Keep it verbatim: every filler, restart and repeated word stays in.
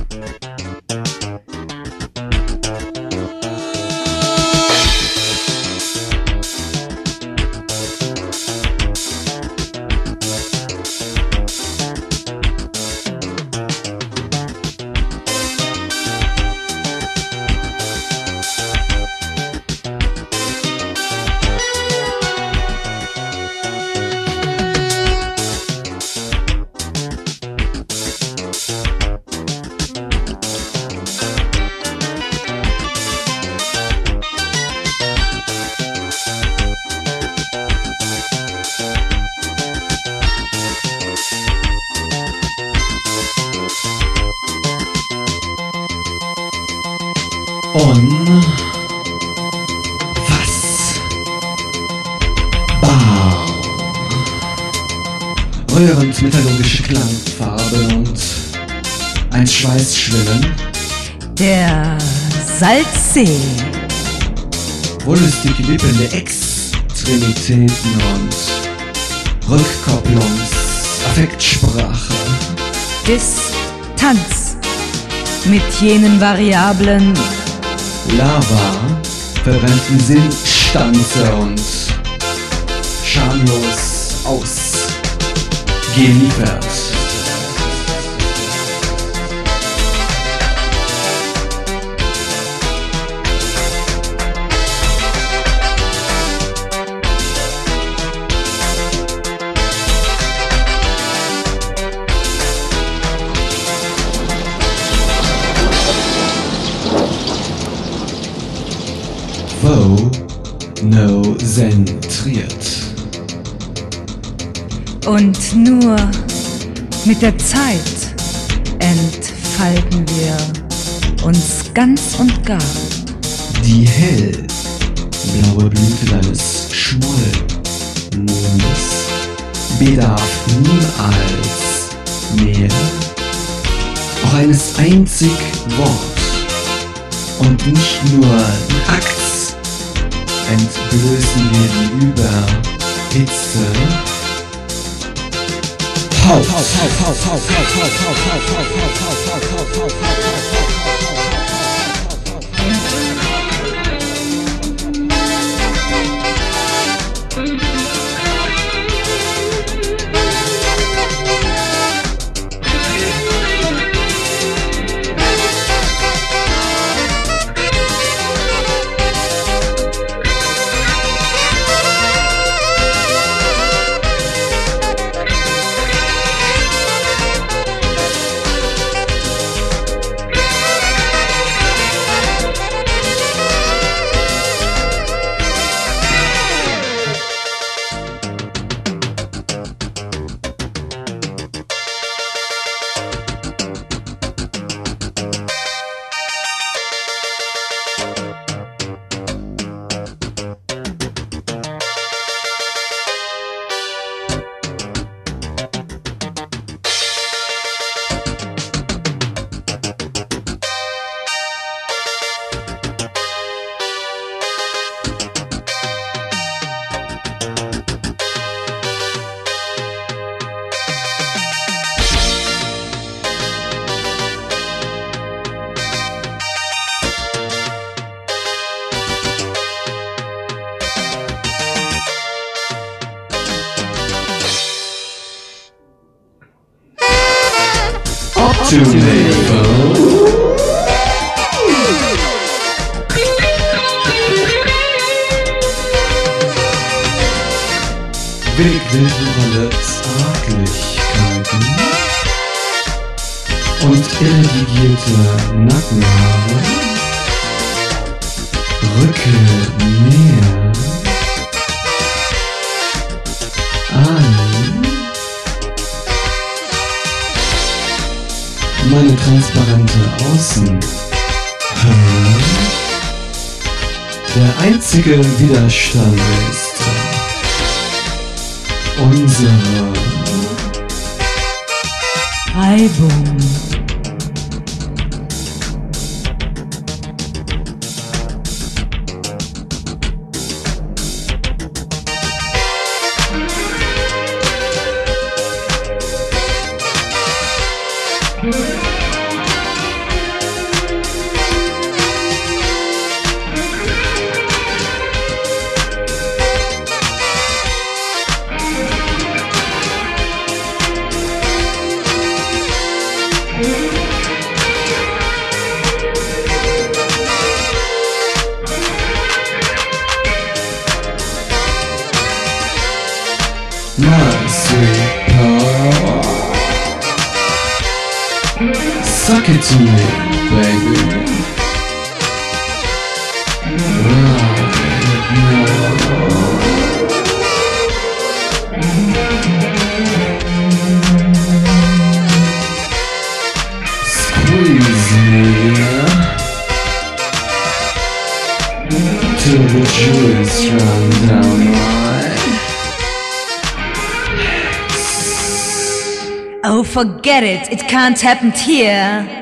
Rührend metallogische Klangfarben und ein Schweißschwimmen. Der Salzsee. Wollüstig wippende Extremitäten und Rückkopplungs-Affektsprache. Distanz mit jenen Variablen. Lava, verbrannten Sinnstanze und schamlos ausgeliefert. Zentriert. Und nur mit der Zeit entfalten wir uns ganz und gar. Die hellblaue Blüte deines Schmollmondes bedarf niemals mehr auch eines einzig Wort und nicht nur Akt entblößen wir die überhitzte Haut. To Wegwildwuchernde Arglichkeiten und irradigierte Nackenhaare rücke näher an meine transparente Außenhölle. Der einzige Widerstand ist unsere Reibung. My sweet pearl, suck it to me, baby. Right now. Squeeze me till the juice runs down my. Oh, forget it. It can't happen here.